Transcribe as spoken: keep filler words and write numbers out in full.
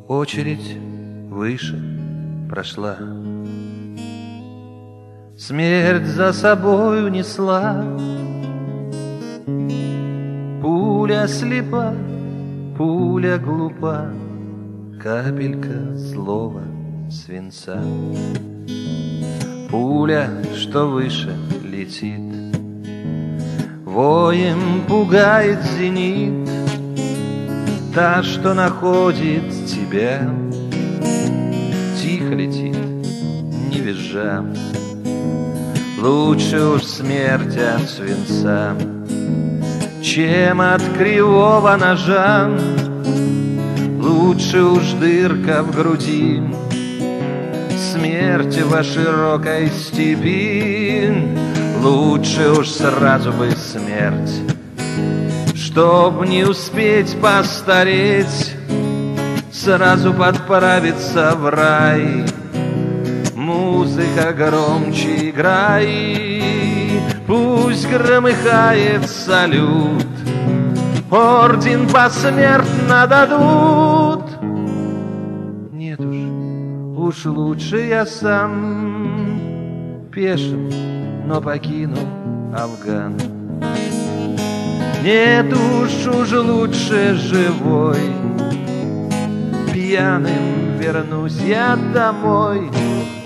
Очередь выше прошла, смерть за собой унесла. Пуля слепа, пуля глупа, капелька злого свинца. Пуля, что выше летит, воем пугает зенит. Та, что находит тебя, тихо летит, не визжа. Лучше уж смерть от свинца, чем от кривого ножа. Лучше уж дырка в груди, смерть во широкой степи. Лучше уж сразу бы смерть, чтоб не успеть постареть, сразу подправиться в рай. Музыка громче играй, пусть громыхает салют, орден посмертно дадут. Нет уж, уж лучше я сам пешим, но покину Афган. Нет уж, уж лучше живой, пьяным вернусь я домой.